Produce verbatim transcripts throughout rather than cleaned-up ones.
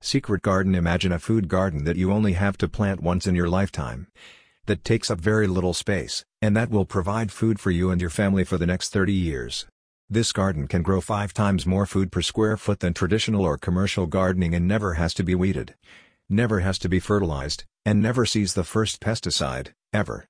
Secret garden. Imagine a food garden that you only have to plant once in your lifetime. That takes up very little space, and that will provide food for you and your family for the next thirty years. This garden can grow five times more food per square foot than traditional or commercial gardening and never has to be weeded. Never has to be fertilized, and never sees the first pesticide, ever.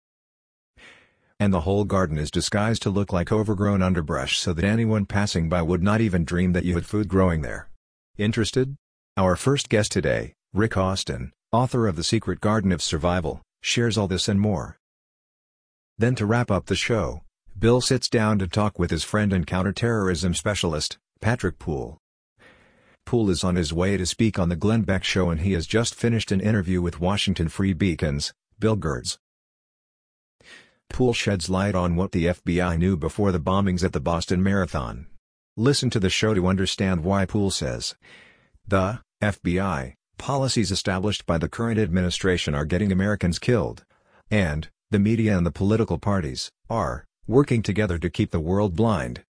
And the whole garden is disguised to look like overgrown underbrush so that anyone passing by would not even dream that you had food growing there. Interested? Our first guest today, Rick Austin, author of The Secret Garden of Survival, shares all this and more. Then to wrap up the show, Bill sits down to talk with his friend and counterterrorism specialist, Patrick Poole. Poole is on his way to speak on the Glenn Beck Show, and he has just finished an interview with Washington Free Beacon's Bill Gertz. Poole sheds light on what the F B I knew before the bombings at the Boston Marathon. Listen to the show to understand why Poole says the F B I policies established by the current administration are getting Americans killed, and the media and the political parties are working together to keep the world blind.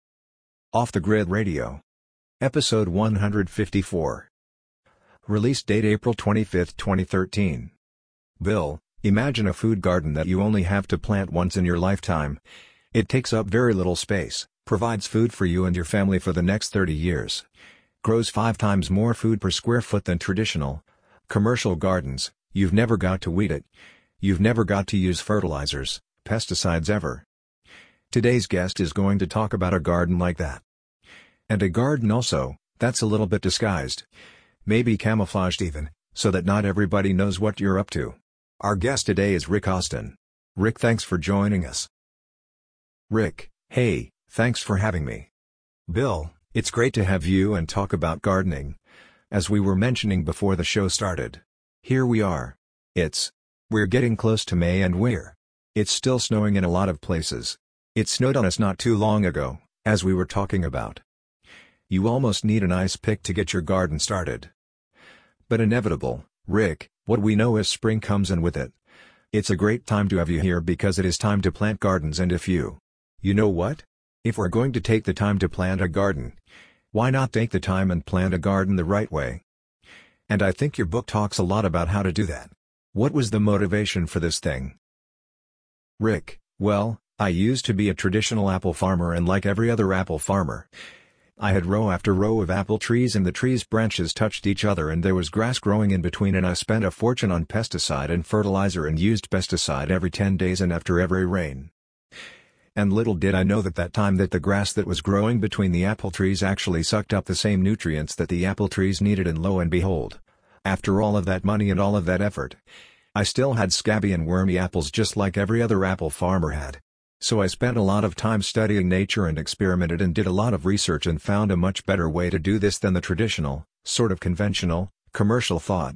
Off the Grid Radio. Episode one hundred fifty-four. Release date April twenty-fifth, twenty thirteen. Bill, imagine a food garden that you only have to plant once in your lifetime. It takes up very little space, provides food for you and your family for the next thirty years. Grows five times more food per square foot than traditional commercial gardens. You've never got to weed it. You've never got to use fertilizers, pesticides ever. Today's guest is going to talk about a garden like that. And a garden also, that's a little bit disguised. Maybe camouflaged even, so that not everybody knows what you're up to. Our guest today is Rick Austin. Rick, thanks for joining us. Rick, hey, thanks for having me. Bill, it's great to have you and talk about gardening. As we were mentioning before the show started. Here we are. It's, we're getting close to May and we're, it's still snowing in a lot of places. It snowed on us not too long ago, as we were talking about. You almost need an ice pick to get your garden started. But inevitable, Rick, what we know is spring comes, and with it, it's a great time to have you here because it is time to plant gardens. And if you, you know what? If we're going to take the time to plant a garden, why not take the time and plant a garden the right way? And I think your book talks a lot about how to do that. What was the motivation for this thing? Rick, well, I used to be a traditional apple farmer, and like every other apple farmer, I had row after row of apple trees, and the trees' branches touched each other and there was grass growing in between, and I spent a fortune on pesticide and fertilizer and used pesticide every ten days and after every rain. And little did I know that that time that the grass that was growing between the apple trees actually sucked up the same nutrients that the apple trees needed, and lo and behold, after all of that money and all of that effort, I still had scabby and wormy apples just like every other apple farmer had. So I spent a lot of time studying nature and experimented and did a lot of research and found a much better way to do this than the traditional, sort of conventional, commercial thought.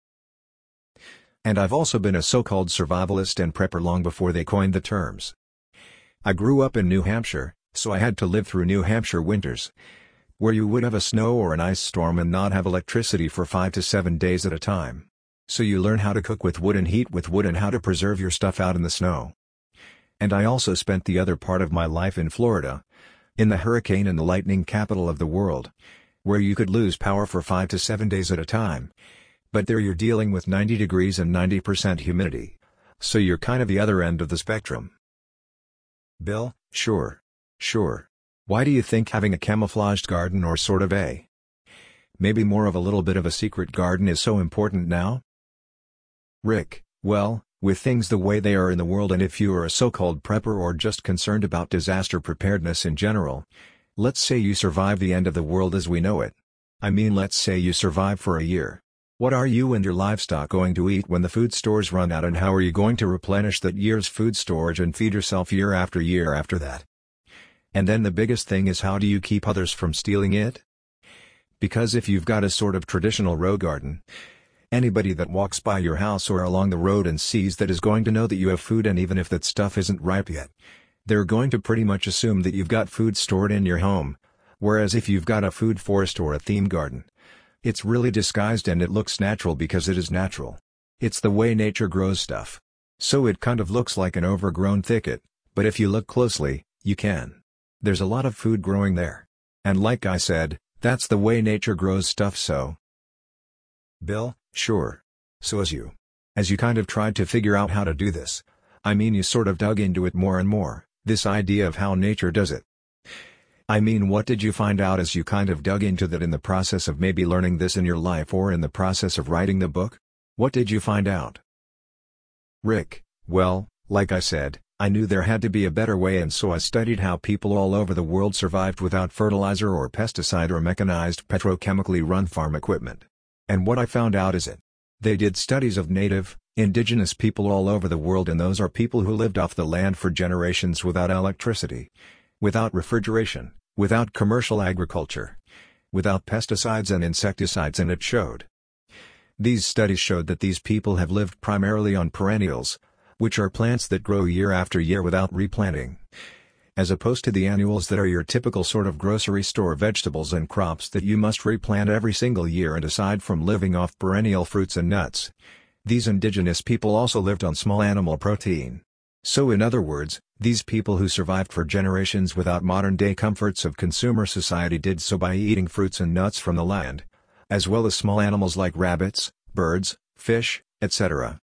And I've also been a so-called survivalist and prepper long before they coined the terms. I grew up in New Hampshire, so I had to live through New Hampshire winters, where you would have a snow or an ice storm and not have electricity for five to seven days at a time. So you learn how to cook with wood and heat with wood and how to preserve your stuff out in the snow. And I also spent the other part of my life in Florida, in the hurricane and the lightning capital of the world, where you could lose power for five to seven days at a time. But there you're dealing with ninety degrees and ninety percent humidity. So you're kind of the other end of the spectrum. Bill, sure. Sure. Why do you think having a camouflaged garden, or sort of a, maybe more of a little bit of a secret garden, is so important now? Rick, well, with things the way they are in the world, and if you are a so-called prepper or just concerned about disaster preparedness in general, let's say you survive the end of the world as we know it. I mean, let's say you survive for a year. What are you and your livestock going to eat when the food stores run out, and how are you going to replenish that year's food storage and feed yourself year after year after that? And then the biggest thing is, how do you keep others from stealing it? Because if you've got a sort of traditional row garden, anybody that walks by your house or along the road and sees that is going to know that you have food, and even if that stuff isn't ripe yet, they're going to pretty much assume that you've got food stored in your home. Whereas if you've got a food forest or a theme garden, it's really disguised and it looks natural because it is natural. It's the way nature grows stuff. So it kind of looks like an overgrown thicket, but if you look closely, you can. There's a lot of food growing there. And like I said, that's the way nature grows stuff. So Bill, sure. So as you, as you kind of tried to figure out how to do this, I mean you sort of dug into it more and more, this idea of how nature does it. I mean, what did you find out as you kind of dug into that in the process of maybe learning this in your life or in the process of writing the book? What did you find out? Rick, well, like I said, I knew there had to be a better way, and so I studied how people all over the world survived without fertilizer or pesticide or mechanized petrochemically run farm equipment. And what I found out is that they did studies of native, indigenous people all over the world, and those are people who lived off the land for generations without electricity, without refrigeration, without commercial agriculture, without pesticides and insecticides, and it showed. These studies showed that these people have lived primarily on perennials, which are plants that grow year after year without replanting, as opposed to the annuals that are your typical sort of grocery store vegetables and crops that you must replant every single year. And aside from living off perennial fruits and nuts, these indigenous people also lived on small animal protein. So in other words, these people who survived for generations without modern-day comforts of consumer society did so by eating fruits and nuts from the land, as well as small animals like rabbits, birds, fish, et cetera.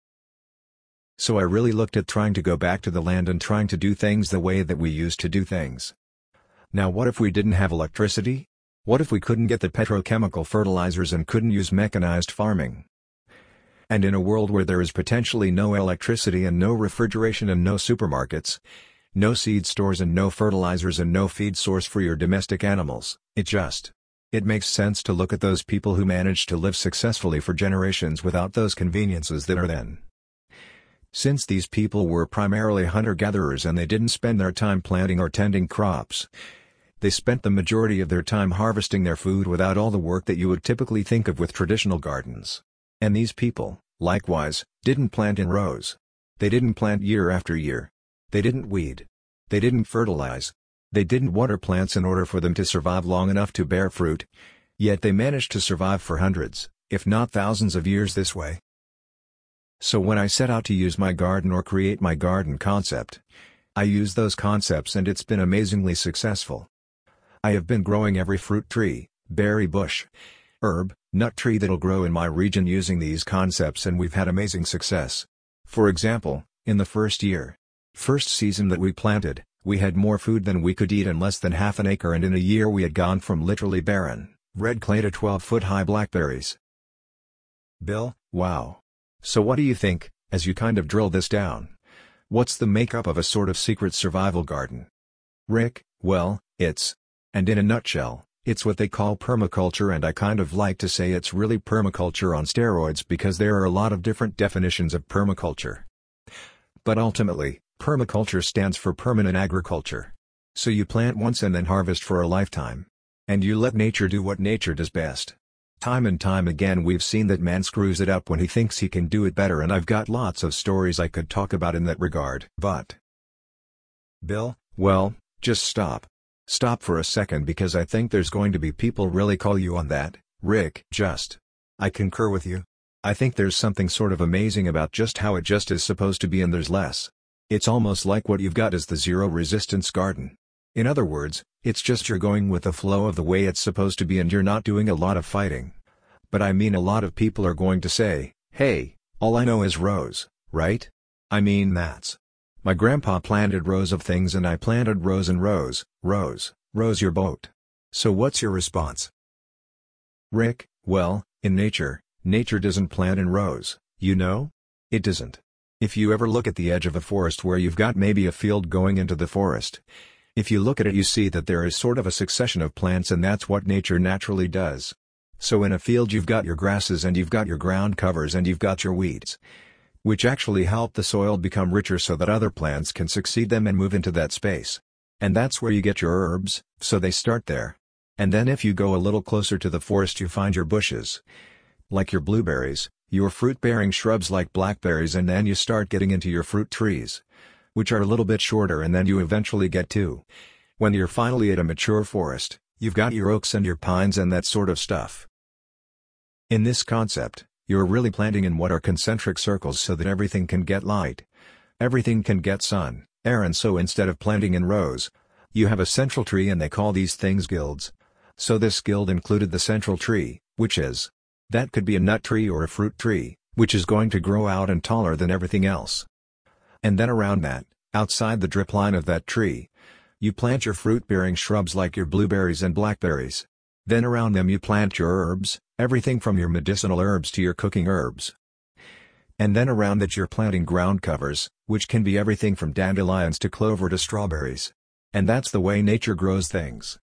So I really looked at trying to go back to the land and trying to do things the way that we used to do things. Now what if we didn't have electricity? What if we couldn't get the petrochemical fertilizers and couldn't use mechanized farming? And in a world where there is potentially no electricity and no refrigeration and no supermarkets, no seed stores and no fertilizers and no feed source for your domestic animals, it just, it makes sense to look at those people who managed to live successfully for generations without those conveniences that are then. Since these people were primarily hunter-gatherers and they didn't spend their time planting or tending crops, they spent the majority of their time harvesting their food without all the work that you would typically think of with traditional gardens. And these people, likewise, didn't plant in rows. They didn't plant year after year. They didn't weed. They didn't fertilize. They didn't water plants in order for them to survive long enough to bear fruit. Yet they managed to survive for hundreds, if not thousands of years this way. So when I set out to use my garden or create my garden concept, I used those concepts and it's been amazingly successful. I have been growing every fruit tree, berry bush, herb, nut tree that'll grow in my region using these concepts, and we've had amazing success. For example, in the first year, first season that we planted, we had more food than we could eat in less than half an acre, and in a year we had gone from literally barren, red clay to twelve-foot-high blackberries. Bill, wow. So what do you think, as you kind of drill this down? What's the makeup of a sort of secret survival garden? Rick, well, it's, and in a nutshell, it's what they call permaculture, and I kind of like to say it's really permaculture on steroids because there are a lot of different definitions of permaculture. But ultimately, permaculture stands for permanent agriculture. So you plant once and then harvest for a lifetime. And you let nature do what nature does best. Time and time again we've seen that man screws it up when he thinks he can do it better, and I've got lots of stories I could talk about in that regard. But, Bill, well, just stop. Stop for a second, because I think there's going to be people really call you on that, Rick. Just. I concur with you. I think there's something sort of amazing about just how it just is supposed to be, and there's less. It's almost like what you've got is the zero-resistance garden. In other words, it's just you're going with the flow of the way it's supposed to be and you're not doing a lot of fighting. But I mean, a lot of people are going to say, hey, all I know is rows, right? I mean, that's. My grandpa planted rows of things and I planted rows and rows, rows, rows your boat. So what's your response? Rick, well, in nature, nature doesn't plant in rows, you know? It doesn't. If you ever look at the edge of a forest where you've got maybe a field going into the forest, if you look at it you see that there is sort of a succession of plants, and that's what nature naturally does. So in a field you've got your grasses and you've got your ground covers and you've got your weeds, which actually help the soil become richer so that other plants can succeed them and move into that space. And that's where you get your herbs, so they start there. And then if you go a little closer to the forest you find your bushes, like your blueberries, your fruit-bearing shrubs like blackberries, and then you start getting into your fruit trees, which are a little bit shorter, and then you eventually get to, when you're finally at a mature forest, you've got your oaks and your pines and that sort of stuff. In this concept, you're really planting in what are concentric circles so that everything can get light. Everything can get sun, air, and so instead of planting in rows, you have a central tree, and they call these things guilds. So this guild included the central tree, which is That could be a nut tree or a fruit tree, which is going to grow out and taller than everything else. And then around that, outside the drip line of that tree, you plant your fruit-bearing shrubs like your blueberries and blackberries. Then around them you plant your herbs, everything from your medicinal herbs to your cooking herbs. And then around that you're planting ground covers, which can be everything from dandelions to clover to strawberries. And that's the way nature grows things.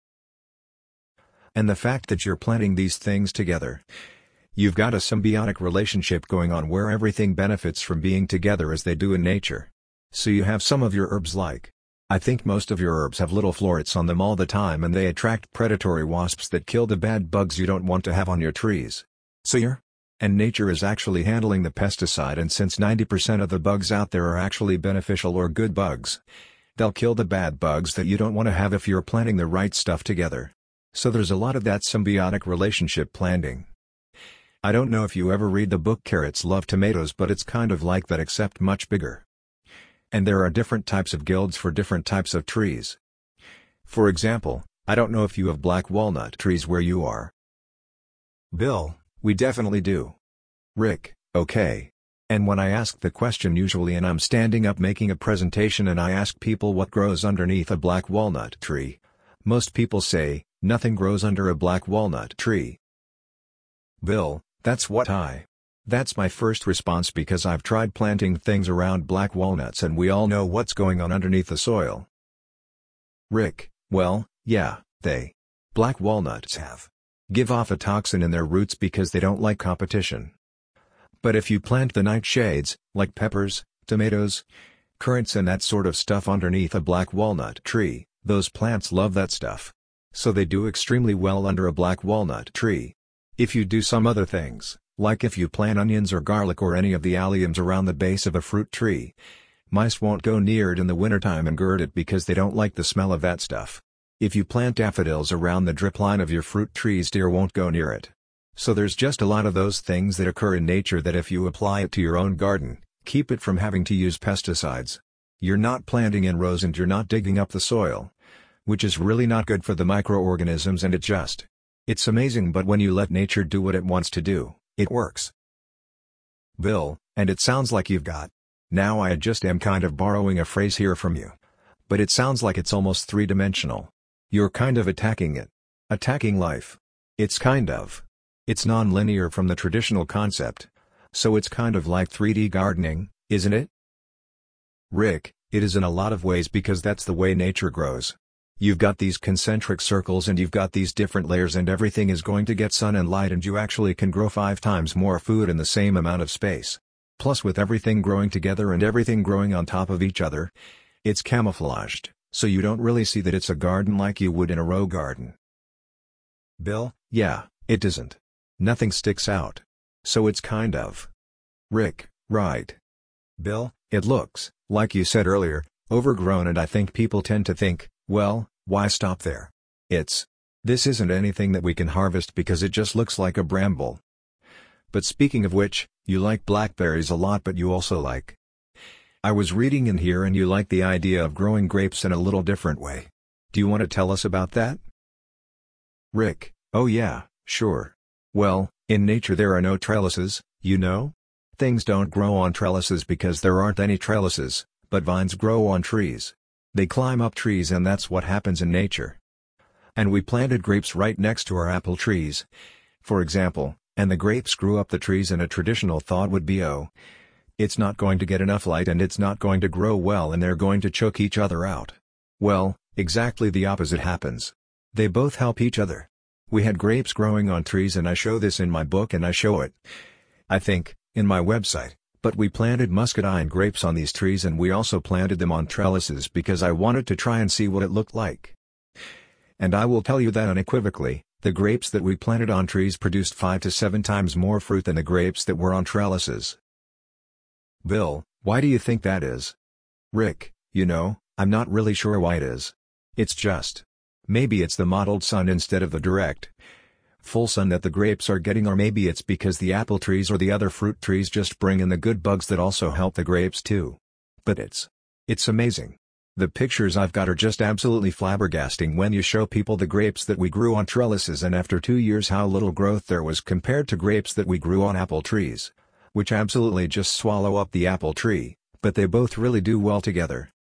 And the fact that you're planting these things together, you've got a symbiotic relationship going on where everything benefits from being together as they do in nature. So you have some of your herbs like, I think most of your herbs have little florets on them all the time and they attract predatory wasps that kill the bad bugs you don't want to have on your trees. So you're, and nature is actually handling the pesticide, and since ninety percent of the bugs out there are actually beneficial or good bugs, they'll kill the bad bugs that you don't want to have if you're planting the right stuff together. So there's a lot of that symbiotic relationship planting. I don't know if you ever read the book Carrots Love Tomatoes, but it's kind of like that except much bigger. And there are different types of guilds for different types of trees. For example, I don't know if you have black walnut trees where you are. Bill, we definitely do. Rick, okay. And when I ask the question usually and I'm standing up making a presentation and I ask people what grows underneath a black walnut tree, most people say, nothing grows under a black walnut tree. Bill, that's what I. That's my first response because I've tried planting things around black walnuts and we all know what's going on underneath the soil. Rick, well, yeah, they. Black walnuts have. Give off a toxin in their roots because they don't like competition. But if you plant the nightshades, like peppers, tomatoes, currants and that sort of stuff underneath a black walnut tree, those plants love that stuff. So they do extremely well under a black walnut tree. If you do some other things, like if you plant onions or garlic or any of the alliums around the base of a fruit tree, mice won't go near it in the wintertime and gird it because they don't like the smell of that stuff. If you plant daffodils around the drip line of your fruit trees, deer won't go near it. So there's just a lot of those things that occur in nature that if you apply it to your own garden, keep it from having to use pesticides. You're not planting in rows and you're not digging up the soil, which is really not good for the microorganisms, and it just, it's amazing, but when you let nature do what it wants to do, it works. Bill, and it sounds like you've got, now I just am kind of borrowing a phrase here from you, but it sounds like it's almost three-dimensional. You're kind of attacking it. Attacking life. It's kind of. It's non-linear from the traditional concept. So it's kind of like three D gardening, isn't it? Rick, it is in a lot of ways because that's the way nature grows. You've got these concentric circles and you've got these different layers and everything is going to get sun and light and you actually can grow five times more food in the same amount of space. Plus with everything growing together and everything growing on top of each other, it's camouflaged, so you don't really see that it's a garden like you would in a row garden. Bill, yeah, it isn't. Nothing sticks out. So it's kind of. Rick, right. Bill, it looks, like you said earlier, overgrown, and I think people tend to think, well, why stop there? It's, this isn't anything that we can harvest because it just looks like a bramble. But speaking of which, you like blackberries a lot, but you also like. I was reading in here and you like the idea of growing grapes in a little different way. Do you want to tell us about that? Rick, oh yeah, sure. Well, in nature there are no trellises, you know? Things don't grow on trellises because there aren't any trellises, but vines grow on trees. They climb up trees and that's what happens in nature. And we planted grapes right next to our apple trees, for example, and the grapes grew up the trees, and a traditional thought would be, oh, it's not going to get enough light and it's not going to grow well and they're going to choke each other out. Well, exactly the opposite happens. They both help each other. We had grapes growing on trees, and I show this in my book and I show it, I think, in my website. But we planted muscadine grapes on these trees and we also planted them on trellises because I wanted to try and see what it looked like. And I will tell you that unequivocally, the grapes that we planted on trees produced five to seven times more fruit than the grapes that were on trellises. Bill, why do you think that is? Rick, you know, I'm not really sure why it is. It's just. Maybe it's the mottled sun instead of the direct, full sun that the grapes are getting, or maybe it's because the apple trees or the other fruit trees just bring in the good bugs that also help the grapes too. But it's, it's amazing. The pictures I've got are just absolutely flabbergasting when you show people the grapes that we grew on trellises and after two years how little growth there was compared to grapes that we grew on apple trees. Which absolutely just swallow up the apple tree, but they both really do well together.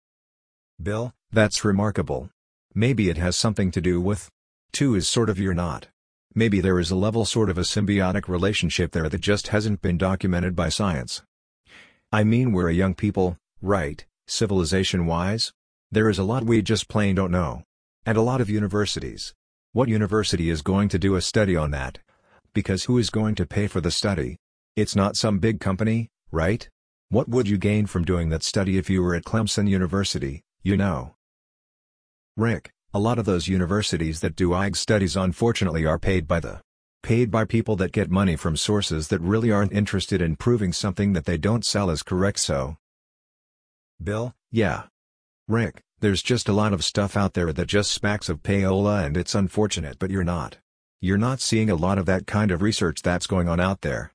Bill, that's remarkable. Maybe it has something to do with two is sort of you're not. Maybe there is a level sort of a symbiotic relationship there that just hasn't been documented by science. I mean we're a young people, right, civilization-wise? There is a lot we just plain don't know. And a lot of universities. What university is going to do a study on that? Because who is going to pay for the study? It's not some big company, right? What would you gain from doing that study if you were at Clemson University, you know? Rick, a lot of those universities that do I G studies unfortunately are paid by the paid by people that get money from sources that really aren't interested in proving something that they don't sell as correct. So Bill, yeah. Rick, there's just a lot of stuff out there that just smacks of payola and it's unfortunate but you're not. You're not seeing a lot of that kind of research that's going on out there.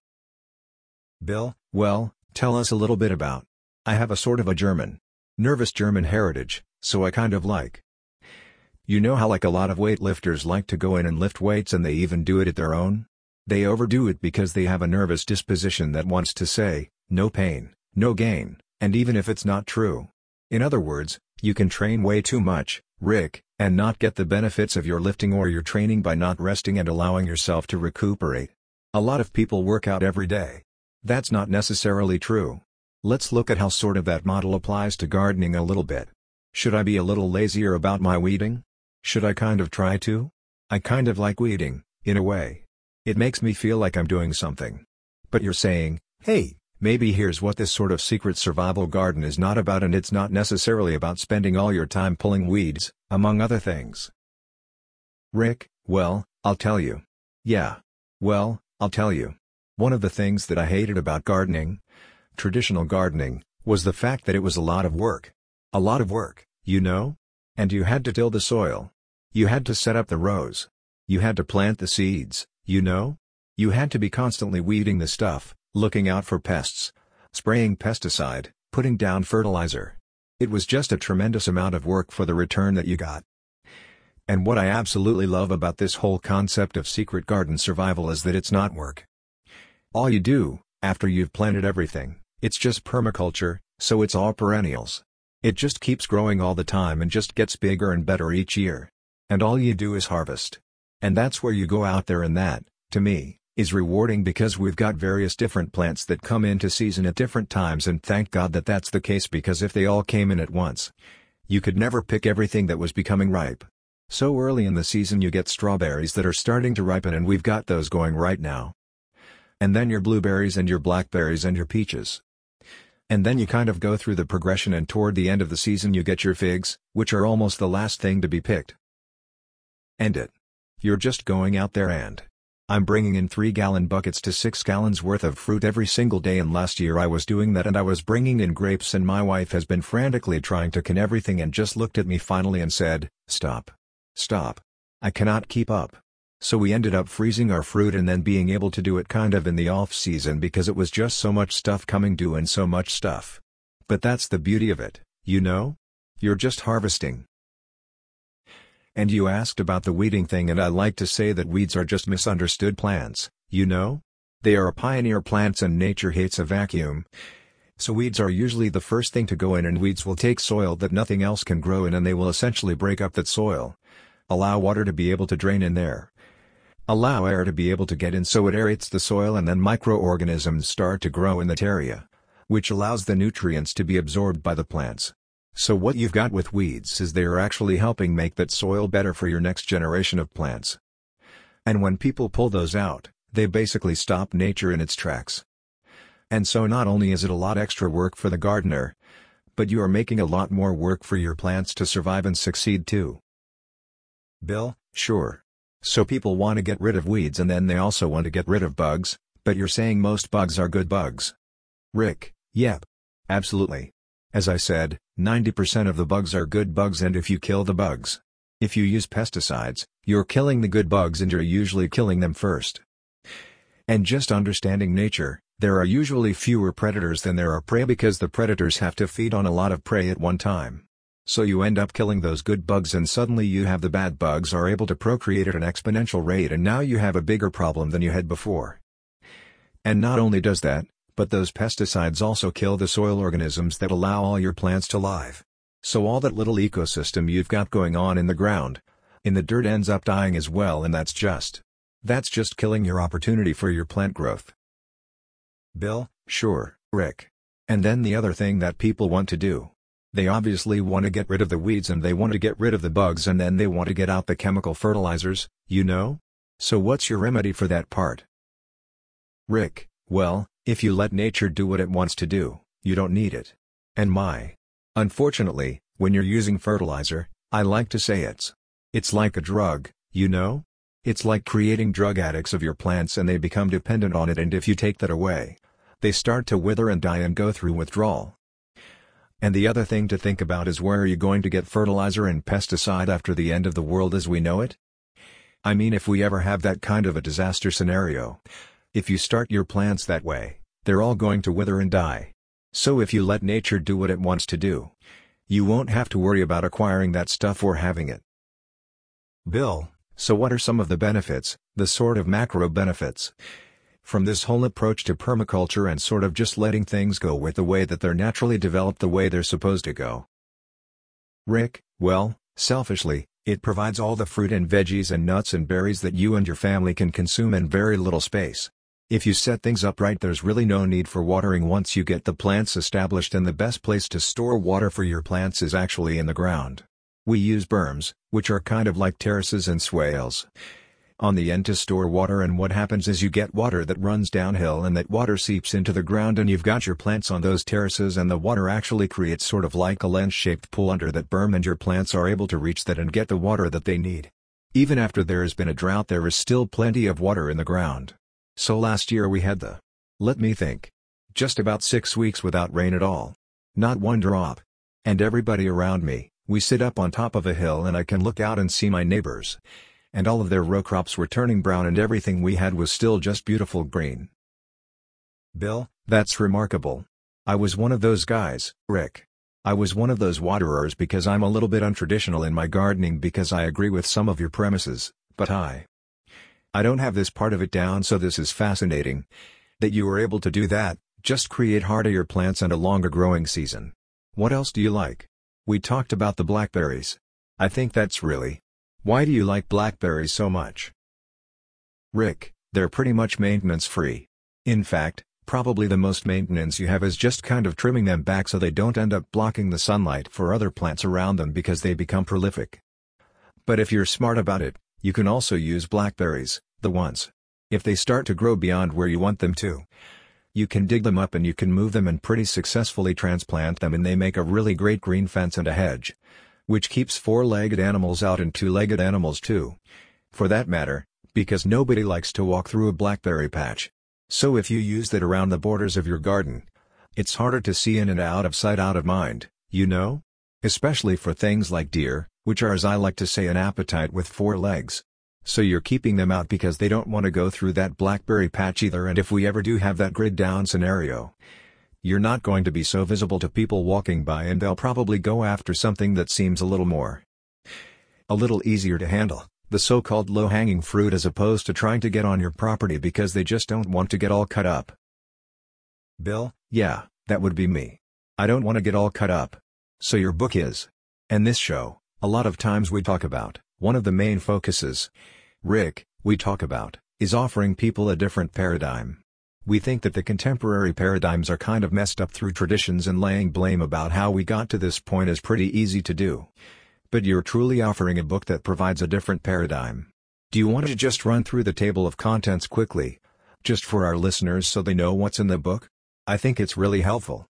Bill, well, tell us a little bit about. I have a sort of a German, nervous German heritage, so I kind of like. You know how like a lot of weightlifters like to go in and lift weights and they even do it at their own? They overdo it because they have a nervous disposition that wants to say, no pain, no gain, and even if it's not true. In other words, you can train way too much, Rick, and not get the benefits of your lifting or your training by not resting and allowing yourself to recuperate. A lot of people work out every day. That's not necessarily true. Let's look at how sort of that model applies to gardening a little bit. Should I be a little lazier about my weeding? Should I kind of try to? I kind of like weeding, in a way. It makes me feel like I'm doing something. But you're saying, hey, maybe here's what this sort of secret survival garden is not about, and it's not necessarily about spending all your time pulling weeds, among other things. Rick, well, I'll tell you. Yeah. Well, I'll tell you. One of the things that I hated about gardening, traditional gardening, was the fact that it was a lot of work. A lot of work, you know? And you had to till the soil. You had to set up the rows. You had to plant the seeds, you know? You had to be constantly weeding the stuff, looking out for pests, spraying pesticide, putting down fertilizer. It was just a tremendous amount of work for the return that you got. And what I absolutely love about this whole concept of secret garden survival is that it's not work. All you do, after you've planted everything, it's just permaculture, so it's all perennials. It just keeps growing all the time and just gets bigger and better each year. And all you do is harvest. And that's where you go out there, and that, to me, is rewarding because we've got various different plants that come into season at different times, and thank God that that's the case, because if they all came in at once, you could never pick everything that was becoming ripe. So early in the season you get strawberries that are starting to ripen, and we've got those going right now. And then your blueberries and your blackberries and your peaches. And then you kind of go through the progression, and toward the end of the season you get your figs, which are almost the last thing to be picked. End it. You're just going out there and I'm bringing in three gallon buckets to six gallons worth of fruit every single day, and last year I was doing that, and I was bringing in grapes, and my wife has been frantically trying to can everything and just looked at me finally and said, stop. Stop. I cannot keep up. So we ended up freezing our fruit and then being able to do it kind of in the off season because it was just so much stuff coming due and so much stuff. But that's the beauty of it, you know? You're just harvesting. And you asked about the weeding thing, and I like to say that weeds are just misunderstood plants, you know? They are pioneer plants and nature hates a vacuum. So weeds are usually the first thing to go in, and weeds will take soil that nothing else can grow in, and they will essentially break up that soil. Allow water to be able to drain in there. Allow air to be able to get in so it aerates the soil, and then microorganisms start to grow in that area, which allows the nutrients to be absorbed by the plants. So what you've got with weeds is they are actually helping make that soil better for your next generation of plants. And when people pull those out, they basically stop nature in its tracks. And so not only is it a lot extra work for the gardener, but you are making a lot more work for your plants to survive and succeed too. Bill, sure. So people want to get rid of weeds, and then they also want to get rid of bugs, but you're saying most bugs are good bugs. Rick, yep. Absolutely. As I said, ninety percent of the bugs are good bugs, and if you kill the bugs, if you use pesticides, you're killing the good bugs, and you're usually killing them first. And just understanding nature, there are usually fewer predators than there are prey because the predators have to feed on a lot of prey at one time. So you end up killing those good bugs and suddenly you have the bad bugs are able to procreate at an exponential rate and now you have a bigger problem than you had before. And not only does that, but those pesticides also kill the soil organisms that allow all your plants to live. So all that little ecosystem you've got going on in the ground, in the dirt ends up dying as well, and that's just, that's just killing your opportunity for your plant growth. Bill: Sure, Rick. And then the other thing that people want to do. They obviously want to get rid of the weeds and they want to get rid of the bugs and then they want to get out the chemical fertilizers, you know? So what's your remedy for that part? Rick: Well, if you let nature do what it wants to do, you don't need it. And my. Unfortunately, when you're using fertilizer, I like to say it's. It's like a drug, you know? It's like creating drug addicts of your plants and they become dependent on it, and if you take that away, they start to wither and die and go through withdrawal. And the other thing to think about is, where are you going to get fertilizer and pesticide after the end of the world as we know it? I mean, if we ever have that kind of a disaster scenario, if you start your plants that way, they're all going to wither and die. So if you let nature do what it wants to do, you won't have to worry about acquiring that stuff or having it. Bill: So what are some of the benefits, the sort of macro benefits, from this whole approach to permaculture and sort of just letting things go with the way that they're naturally developed, the way they're supposed to go? Rick: Well, selfishly, it provides all the fruit and veggies and nuts and berries that you and your family can consume in very little space. If you set things up right, there's really no need for watering once you get the plants established, and the best place to store water for your plants is actually in the ground. We use berms, which are kind of like terraces and swales, on the end to store water, and what happens is you get water that runs downhill and that water seeps into the ground, and you've got your plants on those terraces and the water actually creates sort of like a lens-shaped pool under that berm, and your plants are able to reach that and get the water that they need. Even after there has been a drought, there is still plenty of water in the ground. So last year we had the, let me think, just about six weeks without rain at all. Not one drop. And everybody around me, we sit up on top of a hill and I can look out and see my neighbors. And all of their row crops were turning brown and everything we had was still just beautiful green. Bill: That's remarkable. I was one of those guys, Rick. I was one of those waterers because I'm a little bit untraditional in my gardening, because I agree with some of your premises, but I I don't have this part of it down, so this is fascinating. That you were able to do that, just create hardier plants and a longer growing season. What else do you like? We talked about the blackberries. I think that's really. Why do you like blackberries so much? Rick: They're pretty much maintenance free. In fact, probably the most maintenance you have is just kind of trimming them back so they don't end up blocking the sunlight for other plants around them because they become prolific. But if you're smart about it, you can also use blackberries, the ones. If they start to grow beyond where you want them to, you can dig them up and you can move them and pretty successfully transplant them, and they make a really great green fence and a hedge, which keeps four-legged animals out and two-legged animals too, for that matter, because nobody likes to walk through a blackberry patch. So if you use that around the borders of your garden, it's harder to see in and out of sight, out of mind, you know? Especially for things like deer, which are, as I like to say, an appetite with four legs. So you're keeping them out because they don't want to go through that blackberry patch either, and if we ever do have that grid down scenario, you're not going to be so visible to people walking by, and they'll probably go after something that seems a little more, a little easier to handle, the so-called low-hanging fruit, as opposed to trying to get on your property because they just don't want to get all cut up. Bill: Yeah, that would be me. I don't want to get all cut up. So your book is, and this show, a lot of times we talk about, one of the main focuses, Rick, we talk about, is offering people a different paradigm. We think that the contemporary paradigms are kind of messed up through traditions, and laying blame about how we got to this point is pretty easy to do. But you're truly offering a book that provides a different paradigm. Do you want to just run through the table of contents quickly, just for our listeners so they know what's in the book? I think it's really helpful.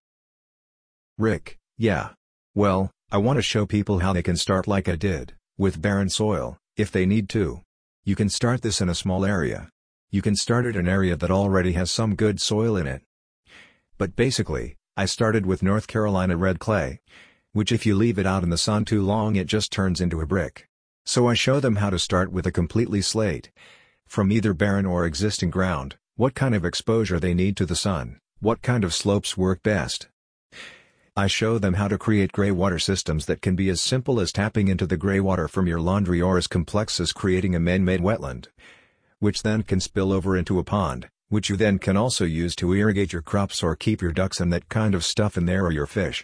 Rick: Yeah. Well, I want to show people how they can start like I did, with barren soil, if they need to. You can start this in a small area. You can start at an area that already has some good soil in it. But basically, I started with North Carolina red clay, which if you leave it out in the sun too long it just turns into a brick. So I show them how to start with a completely slate, from either barren or existing ground, what kind of exposure they need to the sun, what kind of slopes work best. I show them how to create gray water systems that can be as simple as tapping into the gray water from your laundry or as complex as creating a man-made wetland, which then can spill over into a pond, which you then can also use to irrigate your crops or keep your ducks and that kind of stuff in there or your fish.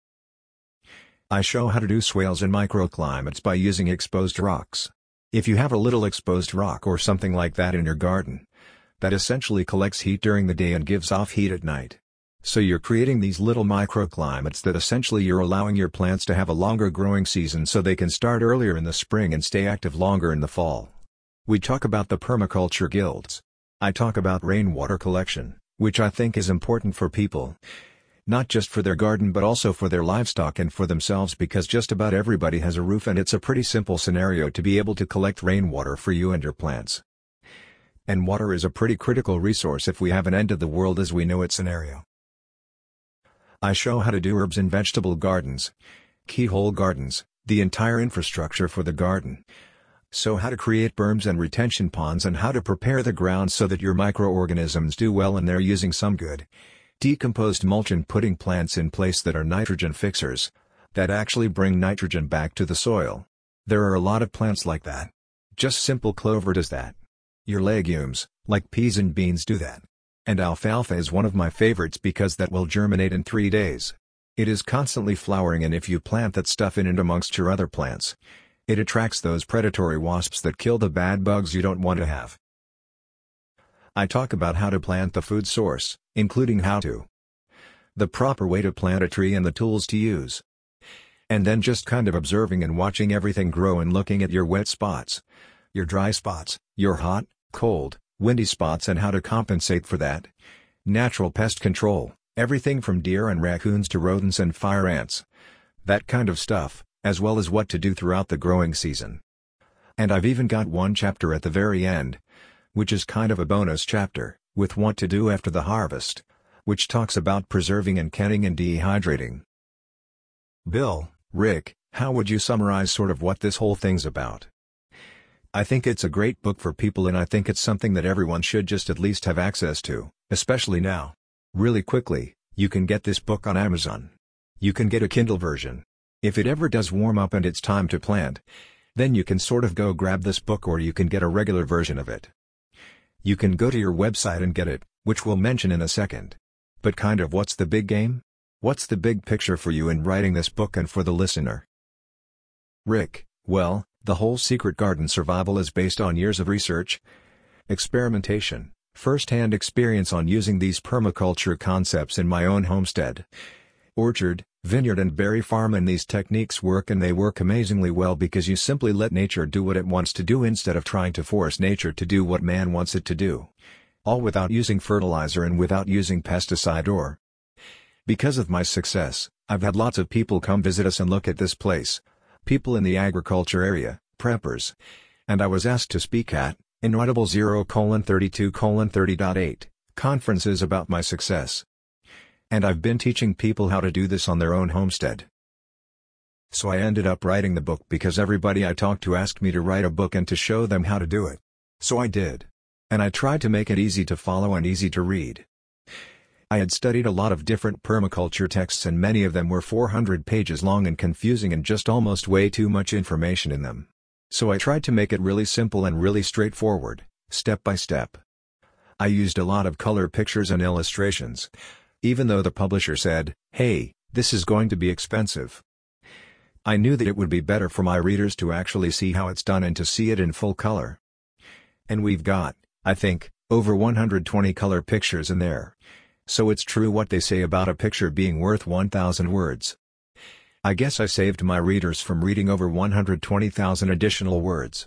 I show how to do swales in microclimates by using exposed rocks. If you have a little exposed rock or something like that in your garden, that essentially collects heat during the day and gives off heat at night. So you're creating these little microclimates that essentially you're allowing your plants to have a longer growing season so they can start earlier in the spring and stay active longer in the fall. We talk about the permaculture guilds. I talk about rainwater collection, which I think is important for people. Not just for their garden but also for their livestock and for themselves because just about everybody has a roof and it's a pretty simple scenario to be able to collect rainwater for you and your plants. And water is a pretty critical resource if we have an end of the world as we know it scenario. I show how to do herbs and vegetable gardens, keyhole gardens, the entire infrastructure for the garden. So how to create berms and retention ponds and how to prepare the ground so that your microorganisms do well and they're using some good decomposed mulch and putting plants in place that are nitrogen fixers, that actually bring nitrogen back to the soil. There are a lot of plants like that. Just simple clover does that. Your legumes, like peas and beans do that. And alfalfa is one of my favorites because that will germinate in three days. It is constantly flowering and if you plant that stuff in and amongst your other plants, it attracts those predatory wasps that kill the bad bugs you don't want to have. I talk about how to plant the food source, including how to, the proper way to plant a tree and the tools to use. And then just kind of observing and watching everything grow and looking at your wet spots, your dry spots, your hot, cold, windy spots and how to compensate for that. Natural pest control, everything from deer and raccoons to rodents and fire ants. That kind of stuff, as well as what to do throughout the growing season. And I've even got one chapter at the very end, which is kind of a bonus chapter, with what to do after the harvest, which talks about preserving and canning and dehydrating. Bill, Rick, how would you summarize sort of what this whole thing's about? I think it's a great book for people and I think it's something that everyone should just at least have access to, especially now. Really quickly, you can get this book on Amazon. You can get a Kindle version. If it ever does warm up and it's time to plant, then you can sort of go grab this book or you can get a regular version of it. You can go to your website and get it, which we'll mention in a second. But kind of what's the big game? What's the big picture for you in writing this book and for the listener? Rick, well, the whole Secret Garden Survival is based on years of research, experimentation, first-hand experience on using these permaculture concepts in my own homestead, orchard, vineyard and berry farm, and these techniques work and they work amazingly well because you simply let nature do what it wants to do instead of trying to force nature to do what man wants it to do. All without using fertilizer and without using pesticide or. Because of my success, I've had lots of people come visit us and look at this place. People in the agriculture area, preppers. And I was asked to speak at, Inaudible zero colon thirty-two colon thirty point eight, conferences about my success. And I've been teaching people how to do this on their own homestead. So I ended up writing the book because everybody I talked to asked me to write a book and to show them how to do it. So I did. And I tried to make it easy to follow and easy to read. I had studied a lot of different permaculture texts and many of them were four hundred pages long and confusing and just almost way too much information in them. So I tried to make it really simple and really straightforward, step by step. I used a lot of color pictures and illustrations. Even though the publisher said, "Hey, this is going to be expensive." I knew that it would be better for my readers to actually see how it's done and to see it in full color. And we've got, I think, over one hundred twenty color pictures in there. So it's true what they say about a picture being worth one thousand words. I guess I saved my readers from reading over one hundred twenty thousand additional words.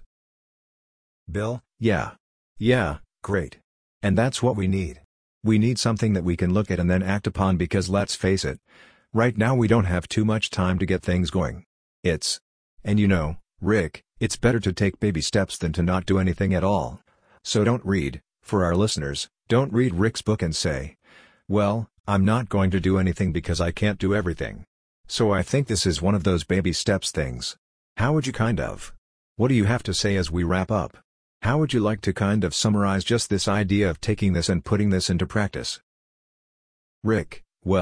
Bill, yeah. Yeah, great. And that's what we need. We need something that we can look at and then act upon because let's face it, right now we don't have too much time to get things going. It's, and you know, Rick, it's better to take baby steps than to not do anything at all. So don't read, for our listeners, don't read Rick's book and say, well, I'm not going to do anything because I can't do everything. So I think this is one of those baby steps things. How would you kind of? What do you have to say as we wrap up? How would you like to kind of summarize just this idea of taking this and putting this into practice? Rick, well,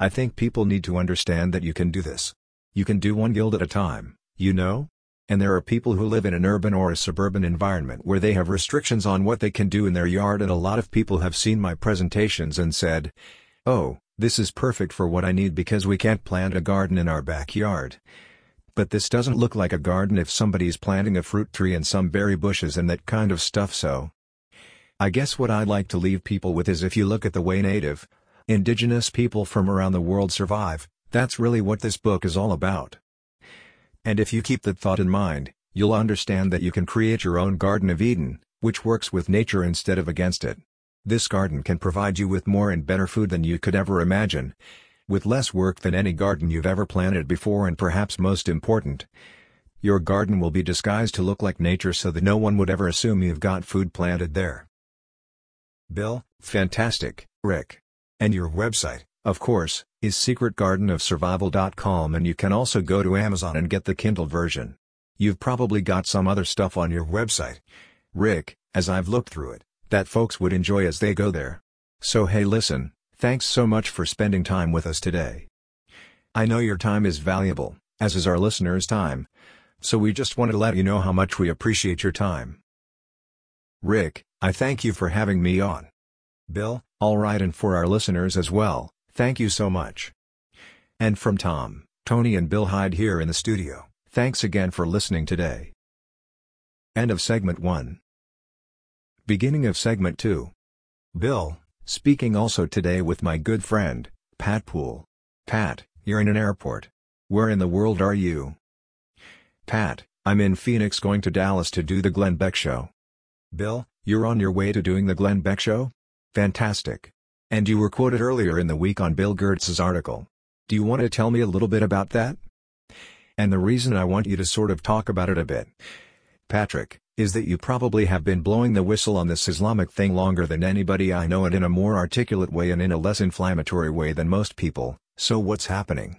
I think people need to understand that you can do this. You can do one guild at a time, you know? And there are people who live in an urban or a suburban environment where they have restrictions on what they can do in their yard, and a lot of people have seen my presentations and said, "Oh, this is perfect for what I need because we can't plant a garden in our backyard." But this doesn't look like a garden if somebody's planting a fruit tree and some berry bushes and that kind of stuff. So I guess what I'd like to leave people with is, if you look at the way native, indigenous people from around the world survive, that's really what this book is all about. And if you keep that thought in mind, you'll understand that you can create your own Garden of Eden, which works with nature instead of against it. This garden can provide you with more and better food than you could ever imagine, with less work than any garden you've ever planted before, and perhaps most important, your garden will be disguised to look like nature so that no one would ever assume you've got food planted there. Bill, fantastic, Rick. And your website, of course, is secret garden of survival dot com, and you can also go to Amazon and get the Kindle version. You've probably got some other stuff on your website, Rick, as I've looked through it, that folks would enjoy as they go there. So hey, listen, thanks so much for spending time with us today. I know your time is valuable, as is our listeners' time, so we just want to let you know how much we appreciate your time. Rick, I thank you for having me on. Bill, alright, and for our listeners as well, thank you so much. And from Tom, Tony and Bill Hyde here in the studio, thanks again for listening today. End of segment one. Beginning of segment two. Bill, speaking also today with my good friend, Pat Poole. Pat, you're in an airport. Where in the world are you? Pat, I'm in Phoenix going to Dallas to do the Glenn Beck Show. Bill, you're on your way to doing the Glenn Beck Show? Fantastic. And you were quoted earlier in the week on Bill Gertz's article. Do you want to tell me a little bit about that? And the reason I want you to sort of talk about it a bit, Patrick, is that you probably have been blowing the whistle on this Islamic thing longer than anybody I know, and in a more articulate way and in a less inflammatory way than most people, so what's happening?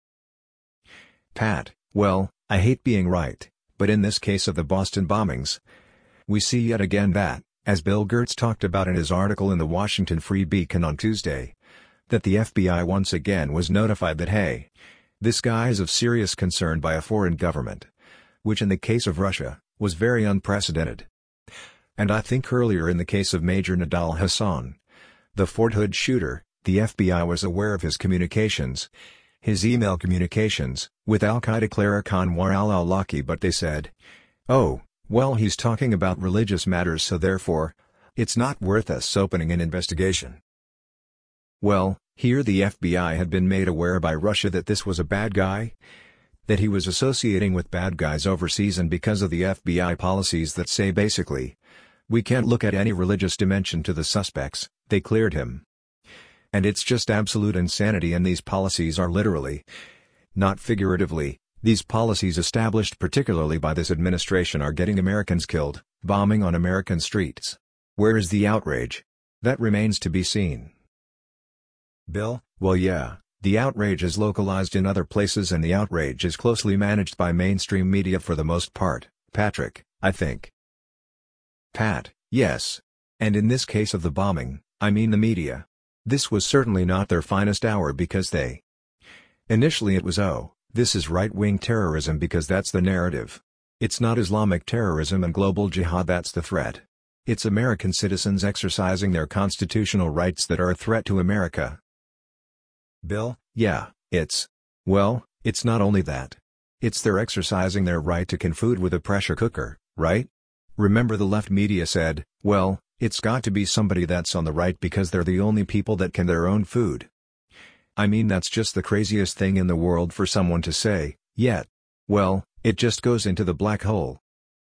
Pat, well, I hate being right, but in this case of the Boston bombings, we see yet again that, as Bill Gertz talked about in his article in the Washington Free Beacon on Tuesday, that the F B I once again was notified that hey, this guy is of serious concern by a foreign government, which in the case of Russia, was very unprecedented. And I think earlier in the case of Major Nidal Hasan, the Fort Hood shooter, the F B I was aware of his communications, his email communications, with Al-Qaeda Clara Kanwar al-Awlaki, but they said, oh, well, he's talking about religious matters, so therefore, it's not worth us opening an investigation. Well, here the F B I had been made aware by Russia that this was a bad guy, that he was associating with bad guys overseas, and because of the F B I policies that say basically, we can't look at any religious dimension to the suspects, they cleared him. And it's just absolute insanity, and these policies are literally, not figuratively, these policies established particularly by this administration are getting Americans killed, bombing on American streets. Where is the outrage? That remains to be seen. Bill, well yeah, the outrage is localized in other places and the outrage is closely managed by mainstream media for the most part, Patrick, I think. Pat, yes. And in this case of the bombing, I mean the media. This was certainly not their finest hour, because they... Initially it was, oh, this is right-wing terrorism because that's the narrative. It's not Islamic terrorism and global jihad that's the threat. It's American citizens exercising their constitutional rights that are a threat to America. Bill, yeah, it's... Well, it's not only that. It's they're exercising their right to can food with a pressure cooker, right? Remember the left media said, well, it's got to be somebody that's on the right because they're the only people that can their own food. I mean, that's just the craziest thing in the world for someone to say, yet. Well, it just goes into the black hole.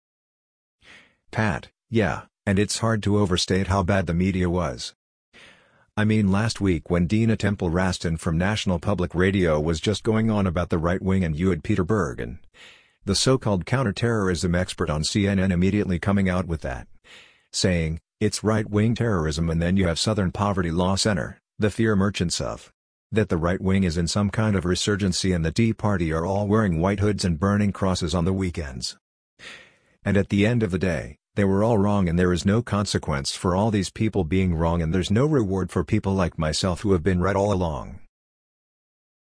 Pat, yeah, and it's hard to overstate how bad the media was. I mean, last week when Dina Temple-Raston from National Public Radio was just going on about the right wing, and you had Peter Bergen, the so-called counterterrorism expert on C N N, immediately coming out with that, saying, it's right-wing terrorism, and then you have Southern Poverty Law Center, the fear merchants of that the right wing is in some kind of resurgency and the Tea Party are all wearing white hoods and burning crosses on the weekends. And at the end of the day, they were all wrong, and there is no consequence for all these people being wrong, and there's no reward for people like myself who have been right all along.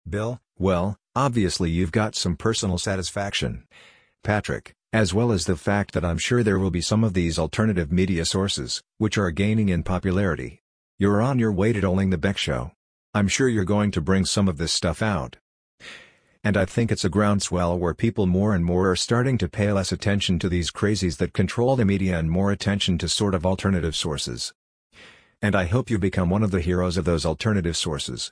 Bill, well, obviously you've got some personal satisfaction, Patrick, as well as the fact that I'm sure there will be some of these alternative media sources, which are gaining in popularity. You're on your way to Doling the Beck Show. I'm sure you're going to bring some of this stuff out. And I think it's a groundswell where people more and more are starting to pay less attention to these crazies that control the media and more attention to sort of alternative sources. And I hope you become one of the heroes of those alternative sources.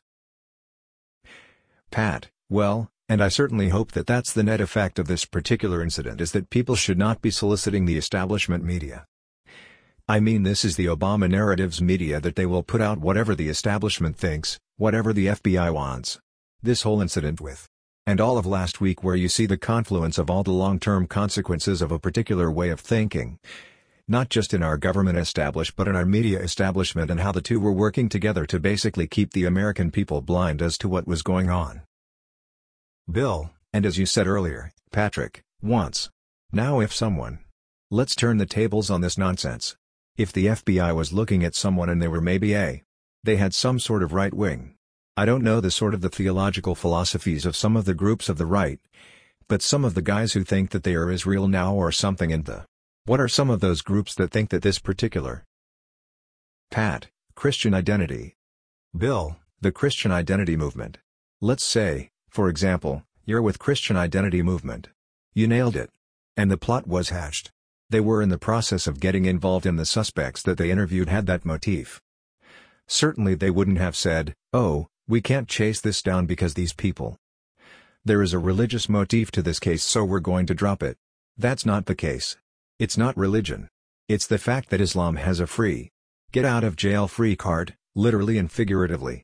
Pat, well, and I certainly hope that that's the net effect of this particular incident, is that people should not be soliciting the establishment media. I mean, this is the Obama narratives media that they will put out whatever the establishment thinks, whatever the F B I wants. This whole incident with, and all of last week, where you see the confluence of all the long-term consequences of a particular way of thinking, not just in our government establishment but in our media establishment, and how the two were working together to basically keep the American people blind as to what was going on. Bill, and as you said earlier, Patrick, once. Now if someone. Let's turn the tables on this nonsense. If the F B I was looking at someone and they were maybe a. They had some sort of right wing. I don't know the sort of the theological philosophies of some of the groups of the right, but some of the guys who think that they are Israel now or something, and the. What are some of those groups that think that this particular Pat, Christian identity? Bill, the Christian identity movement. Let's say, for example, you're with Christian identity movement. You nailed it. And the plot was hatched. They were in the process of getting involved, and the suspects that they interviewed had that motif. Certainly they wouldn't have said, oh, we can't chase this down because these people. There is a religious motif to this case, so we're going to drop it. That's not the case. It's not religion. It's the fact that Islam has a free, get out of jail free card, literally and figuratively.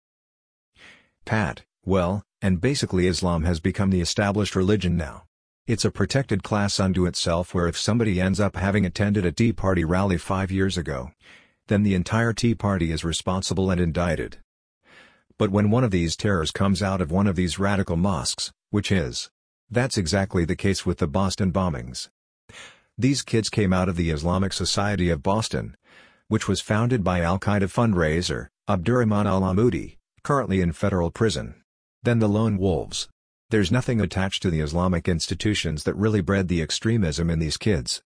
Pat, well, and basically Islam has become the established religion now. It's a protected class unto itself, where if somebody ends up having attended a Tea Party rally five years ago, then the entire Tea Party is responsible and indicted. But when one of these terrors comes out of one of these radical mosques, which is, that's exactly the case with the Boston bombings. These kids came out of the Islamic Society of Boston, which was founded by Al-Qaeda fundraiser, Abdurrahman al-Amoudi, currently in federal prison. Then the lone wolves. There's nothing attached to the Islamic institutions that really bred the extremism in these kids.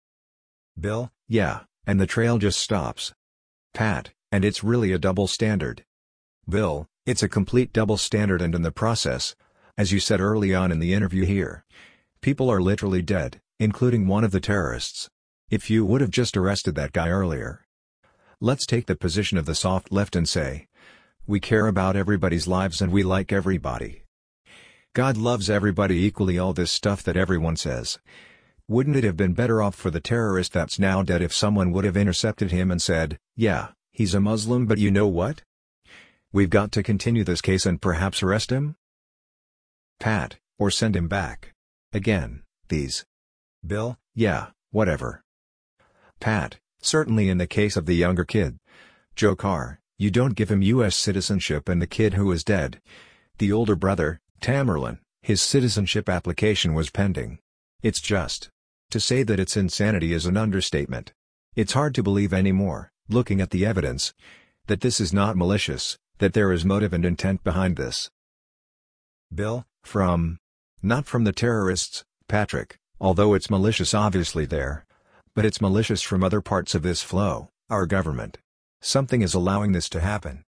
Bill, yeah, and the trail just stops. Pat, and it's really a double standard. Bill, it's a complete double standard, and in the process, as you said early on in the interview here, people are literally dead, including one of the terrorists. If you would have just arrested that guy earlier. Let's take the position of the soft left and say, we care about everybody's lives and we like everybody. God loves everybody equally, all this stuff that everyone says. Wouldn't it have been better off for the terrorist that's now dead if someone would have intercepted him and said, yeah, he's a Muslim, but you know what? We've got to continue this case and perhaps arrest him? Pat, or send him back. Again, these. Bill, yeah, whatever. Pat, certainly in the case of the younger kid, Joe Carr, you don't give him U S citizenship, and the kid who is dead, the older brother, Tamerlan, his citizenship application was pending. It's just. To say that it's insanity is an understatement. It's hard to believe anymore, looking at the evidence, that this is not malicious, that there is motive and intent behind this. Bill, from. Not from the terrorists, Patrick, although it's malicious obviously there. But it's malicious from other parts of this flow, our government. Something is allowing this to happen.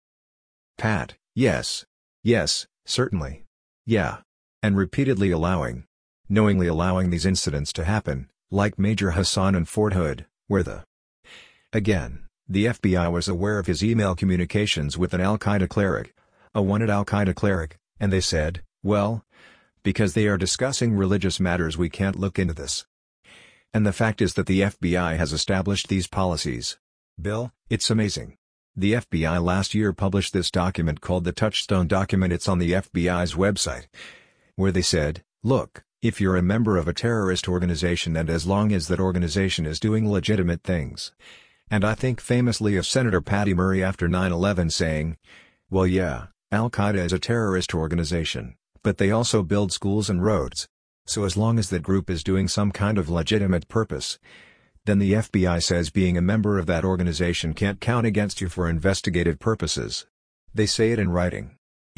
Pat, yes. Yes, certainly. Yeah. And repeatedly allowing. Knowingly allowing these incidents to happen, like Major Hassan and Fort Hood, where the. Again, the F B I was aware of his email communications with an Al-Qaeda cleric, a wanted Al-Qaeda cleric, and they said, well, because they are discussing religious matters we can't look into this. And the fact is that the F B I has established these policies. Bill, it's amazing. The F B I last year published this document called the Touchstone Document. It's on the F B I's website, where they said, look, if you're a member of a terrorist organization and as long as that organization is doing legitimate things. And I think famously of Senator Patty Murray after nine eleven saying, well yeah, Al-Qaeda is a terrorist organization, but they also build schools and roads. So as long as that group is doing some kind of legitimate purpose, then the F B I says being a member of that organization can't count against you for investigative purposes. They say it in writing.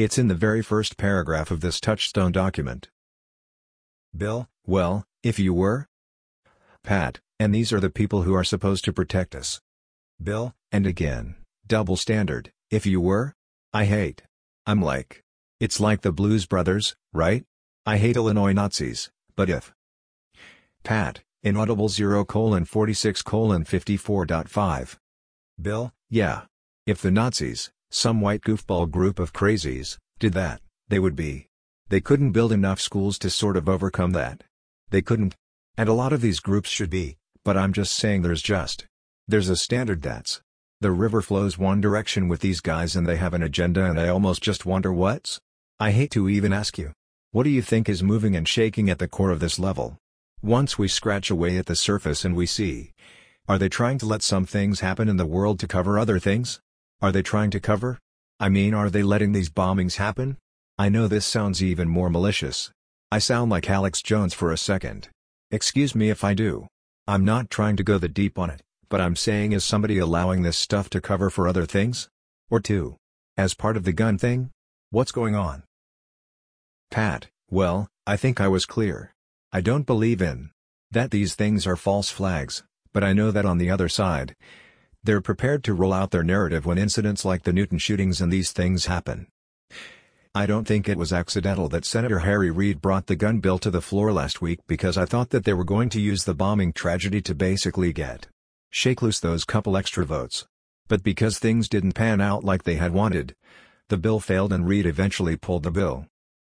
It's in the very first paragraph of this touchstone document. Bill, well, if you were? Pat, and these are the people who are supposed to protect us. Bill, and again, double standard, if you were? I hate. I'm like. It's like the Blues Brothers, right? I hate Illinois Nazis, but if. Pat, inaudible zero colon forty-six colon fifty-four point five. Bill, yeah. If the Nazis, some white goofball group of crazies, did that, they would be. They couldn't build enough schools to sort of overcome that. They couldn't. And a lot of these groups should be, but I'm just saying there's just. There's a standard that's. The river flows one direction with these guys and they have an agenda and I almost just wonder what's? I hate to even ask you. What do you think is moving and shaking at the core of this level? Once we scratch away at the surface and we see. Are they trying to let some things happen in the world to cover other things? Are they trying to cover? I mean, are they letting these bombings happen? I know this sounds even more malicious. I sound like Alex Jones for a second. Excuse me if I do. I'm not trying to go that deep on it, but I'm saying, is somebody allowing this stuff to cover for other things? Or two? As part of the gun thing? What's going on? Pat, well, I think I was clear. I don't believe in that these things are false flags, but I know that on the other side, they're prepared to roll out their narrative when incidents like the Newton shootings and these things happen. I don't think it was accidental that Senator Harry Reid brought the gun bill to the floor last week because I thought that they were going to use the bombing tragedy to basically get shake loose those couple extra votes. But because things didn't pan out like they had wanted, the bill failed and Reid eventually pulled the bill.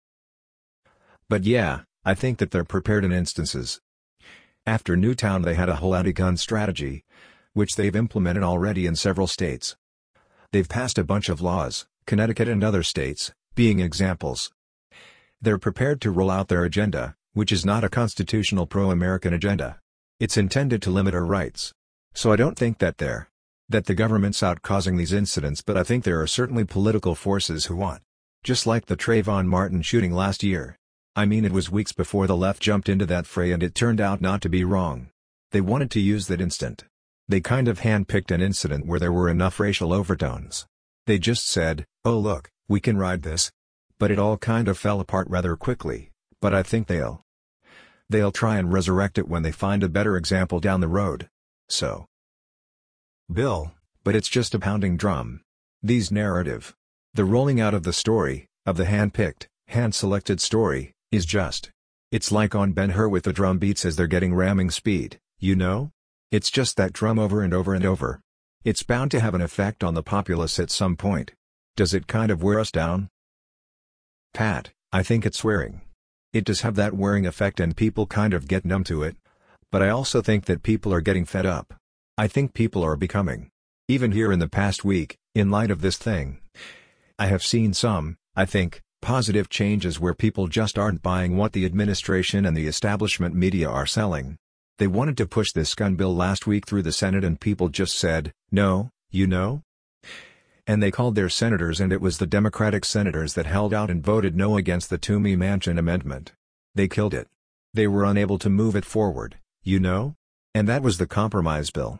But yeah, I think that they're prepared in instances. After Newtown they had a whole anti-gun strategy, which they've implemented already in several states. They've passed a bunch of laws, Connecticut and other states being examples. They're prepared to roll out their agenda, which is not a constitutional pro-American agenda. It's intended to limit our rights. So I don't think that they're that the government's out causing these incidents, but I think there are certainly political forces who want. Just like the Trayvon Martin shooting last year. I mean, it was weeks before the left jumped into that fray and it turned out not to be wrong. They wanted to use that instant. They kind of handpicked an incident where there were enough racial overtones. They just said, oh look, we can ride this. But it all kind of fell apart rather quickly, but I think they'll they'll try and resurrect it when they find a better example down the road. So. Bill, but it's just a pounding drum. These narrative. The rolling out of the story, of the hand-picked, hand-selected story, is just. It's like on Ben-Hur with the drum beats as they're getting ramming speed, you know? It's just that drum over and over and over. It's bound to have an effect on the populace at some point. Does it kind of wear us down? Pat, I think it's wearing. It does have that wearing effect and people kind of get numb to it. But I also think that people are getting fed up. I think people are becoming. Even here in the past week, in light of this thing. I have seen some, I think, positive changes where people just aren't buying what the administration and the establishment media are selling. They wanted to push this gun bill last week through the Senate and people just said, no, you know? And they called their senators and it was the Democratic senators that held out and voted no against the Toomey Manchin amendment. They killed it. They were unable to move it forward, you know? And that was the compromise bill.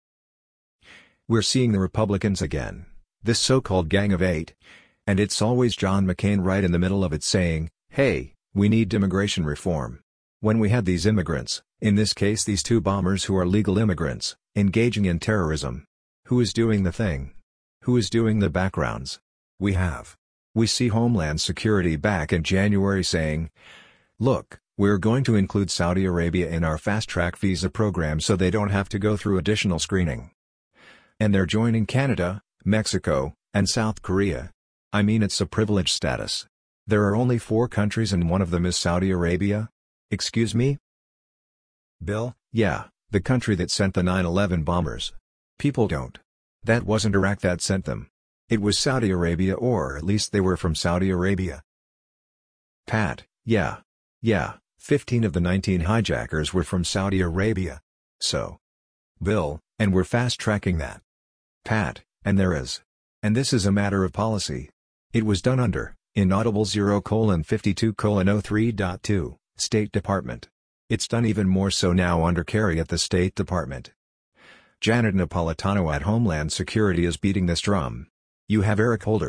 We're seeing the Republicans again, this so-called Gang of Eight. And it's always John McCain right in the middle of it saying, hey, we need immigration reform. When we had these immigrants, in this case these two bombers who are legal immigrants, engaging in terrorism. Who is doing the thing? Who is doing the backgrounds? We have. We see Homeland Security back in January saying, look, we're going to include Saudi Arabia in our fast-track visa program so they don't have to go through additional screening. And they're joining Canada, Mexico, and South Korea. I mean, it's a privileged status. There are only four countries and one of them is Saudi Arabia? Excuse me? Bill, yeah, the country that sent the nine eleven bombers. People don't. That wasn't Iraq that sent them. It was Saudi Arabia, or at least they were from Saudi Arabia. Pat, yeah. Yeah, fifteen of the nineteen hijackers were from Saudi Arabia. So. Bill, and we're fast-tracking that. Pat, and there is. And this is a matter of policy. It was done under, inaudible zero colon fifty-two colon oh three point two, State Department. It's done even more so now under Kerry at the State Department. Janet Napolitano at Homeland Security is beating this drum. You have Eric Holder.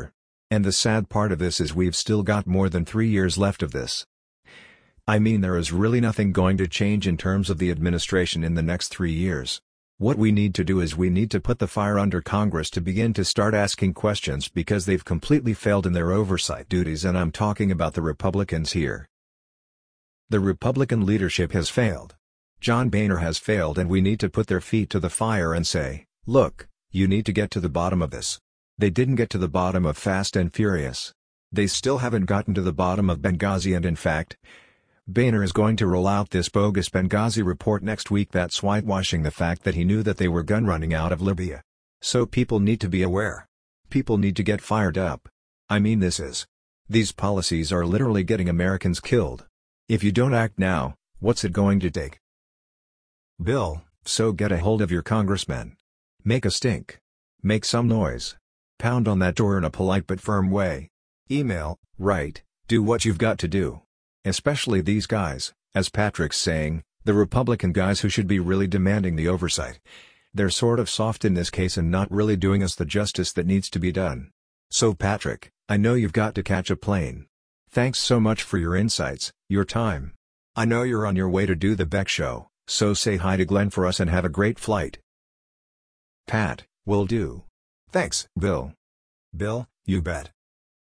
And the sad part of this is we've still got more than three years left of this. I mean, there is really nothing going to change in terms of the administration in the next three years. What we need to do is we need to put the fire under Congress to begin to start asking questions because they've completely failed in their oversight duties, and I'm talking about the Republicans here. The Republican leadership has failed. John Boehner has failed, and we need to put their feet to the fire and say, look, you need to get to the bottom of this. They didn't get to the bottom of Fast and Furious. They still haven't gotten to the bottom of Benghazi, and in fact, Boehner is going to roll out this bogus Benghazi report next week that's whitewashing the fact that he knew that they were gun running out of Libya. So people need to be aware. People need to get fired up. I mean, this is. These policies are literally getting Americans killed. If you don't act now, what's it going to take? Bill, so get a hold of your congressmen. Make a stink. Make some noise. Pound on that door in a polite but firm way. Email, write, do what you've got to do. Especially these guys, as Patrick's saying, the Republican guys who should be really demanding the oversight. They're sort of soft in this case and not really doing us the justice that needs to be done. So Patrick, I know you've got to catch a plane. Thanks so much for your insights, your time. I know you're on your way to do the Beck Show, so say hi to Glenn for us and have a great flight. Pat, will do. Thanks, Bill. Bill, you bet.